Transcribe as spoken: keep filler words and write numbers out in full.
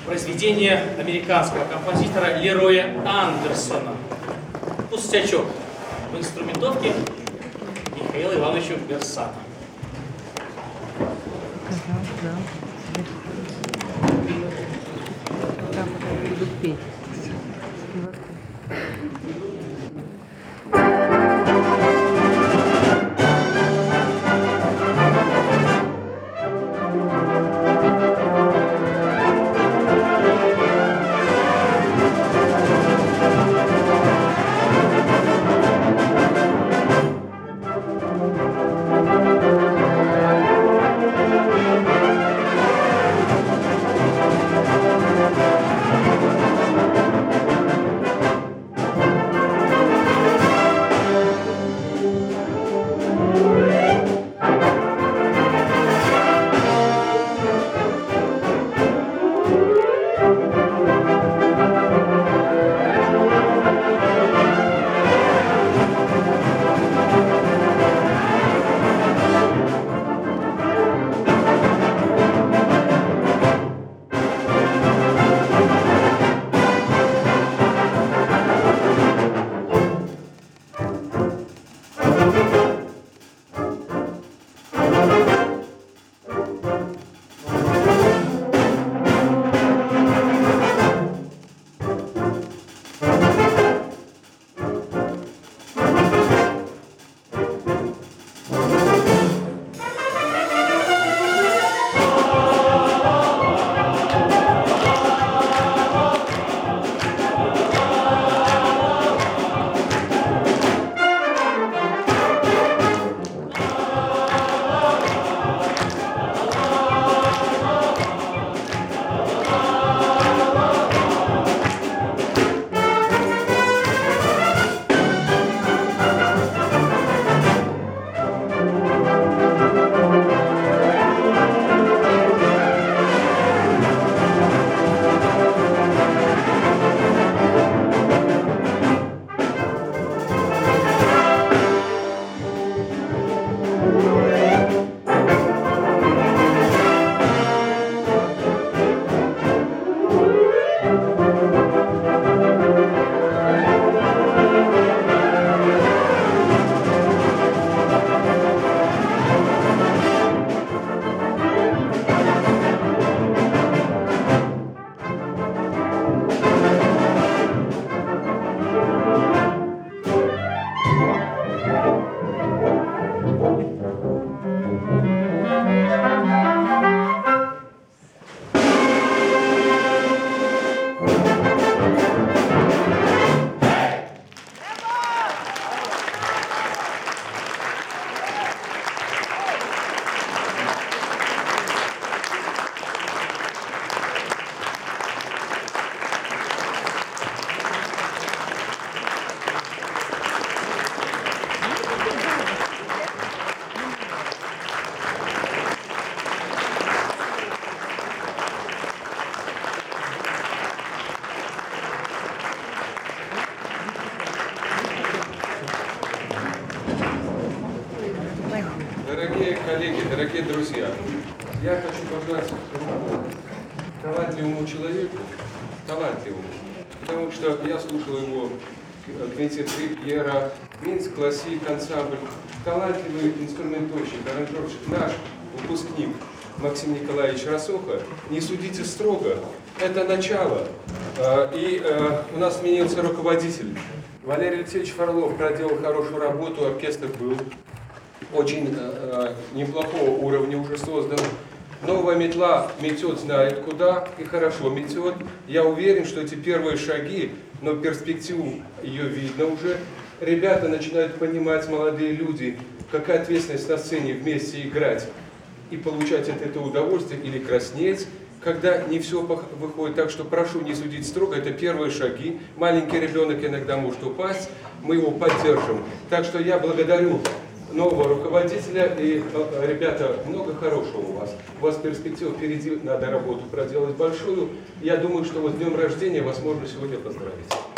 произведение американского композитора Лероя Андерсона «Пустячок» в инструментовке Михаила Ивановича Берсана. Так вот я буду петь. Дорогие коллеги, дорогие друзья, я хочу пожелать талантливому человеку, талантливому, потому что я слушал его квинтет Пьера, Минск, классик, ансамбль, талантливый инструментовщик, аранжировщик, наш выпускник Максим Николаевич Рассоха. Не судите строго, это начало. И у нас сменился руководитель. Валерий Алексеевич Фролов проделал хорошую работу, оркестр был очень э, неплохого уровня уже создан. Новая метла метет, знает куда и хорошо метет. Я уверен, что эти первые шаги, но перспективу ее видно уже. Ребята начинают понимать, молодые люди, какая ответственность на сцене вместе играть и получать от этого удовольствие или краснеть, когда не все выходит. Так что прошу не судить строго, это первые шаги. Маленький ребенок иногда может упасть, мы его поддержим. Так что я благодарю нового руководителя, и, ребята, много хорошего у вас. У вас перспектива впереди, надо работу проделать большую. Я думаю, что вот с днем рождения вас можно сегодня поздравить.